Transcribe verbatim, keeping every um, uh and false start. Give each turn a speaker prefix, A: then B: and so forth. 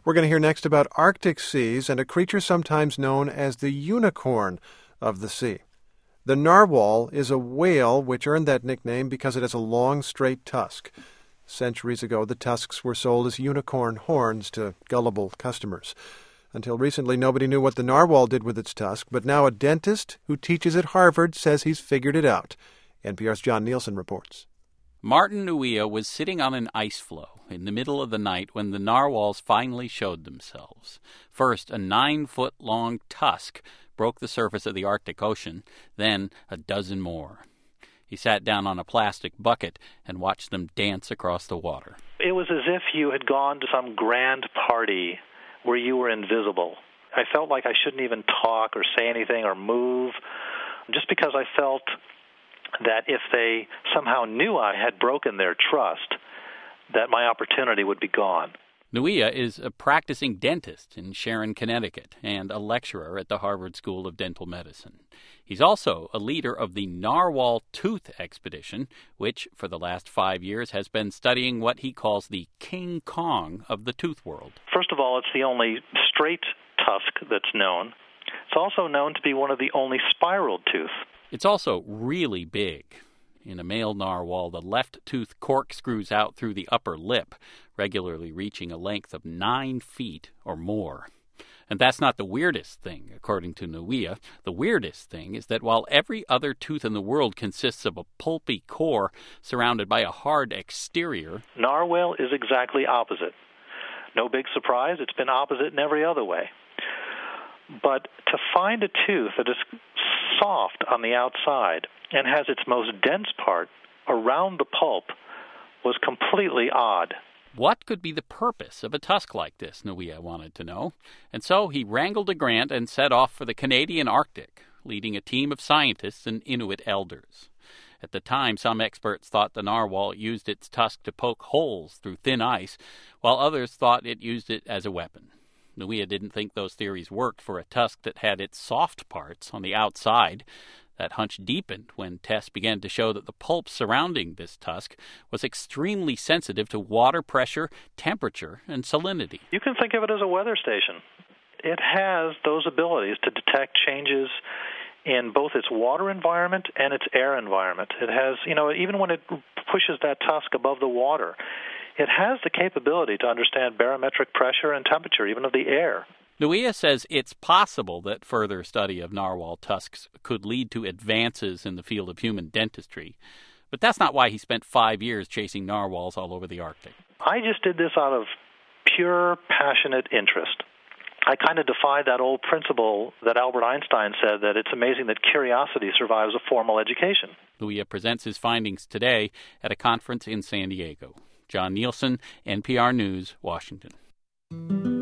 A: We're going to hear next about Arctic seas and a creature sometimes known as the unicorn of the sea. The narwhal is a whale which earned that nickname because it has a long, straight tusk. Centuries ago, the tusks were sold as unicorn horns to gullible customers. Until recently, nobody knew what the narwhal did with its tusk, but now a dentist who teaches at Harvard says he's figured it out. N P R's John Nielsen reports.
B: Martin Nuia was sitting on an ice floe in the middle of the night when the narwhals finally showed themselves. First, a nine-foot-long tusk broke the surface of the Arctic Ocean, then a dozen more. He sat down on a plastic bucket and watched them dance across the water.
C: It was as if you had gone to some grand party where you were invisible. I felt like I shouldn't even talk or say anything or move, just because I felt that if they somehow knew I had broken their trust, that my opportunity would be gone.
B: Nuia is a practicing dentist in Sharon, Connecticut, and a lecturer at the Harvard School of Dental Medicine. He's also a leader of the Narwhal Tooth Expedition, which, for the last five years, has been studying what he calls the King Kong of the tooth world.
C: First of all, it's the only straight tusk that's known. It's also known to be one of the only spiral tooth.
B: It's also really big. In a male narwhal, the left tooth corkscrews out through the upper lip, regularly reaching a length of nine feet or more. And that's not the weirdest thing, according to Nuia. The weirdest thing is that while every other tooth in the world consists of a pulpy core surrounded by a hard exterior,
C: narwhal is exactly opposite. No big surprise, it's been opposite in every other way. But to find a tooth that is soft on the outside and has its most dense part around the pulp was completely odd.
B: What could be the purpose of a tusk like this, Nuia wanted to know. And so he wrangled a grant and set off for the Canadian Arctic, leading a team of scientists and Inuit elders. At the time, some experts thought the narwhal used its tusk to poke holes through thin ice, while others thought it used it as a weapon. Nuia didn't think those theories worked for a tusk that had its soft parts on the outside. That hunch deepened when tests began to show that the pulp surrounding this tusk was extremely sensitive to water pressure, temperature, and salinity.
C: You can think of it as a weather station. It has those abilities to detect changes in both its water environment and its air environment. It has, you know, even when it pushes that tusk above the water, it has the capability to understand barometric pressure and temperature, even of the air.
B: Nuia says it's possible that further study of narwhal tusks could lead to advances in the field of human dentistry, but that's not why he spent five years chasing narwhals all over the Arctic.
C: I just did this out of pure, passionate interest. I kind of defied that old principle that Albert Einstein said, that it's amazing that curiosity survives a formal education.
B: Nuia presents his findings today at a conference in San Diego. John Nielsen, N P R News, Washington.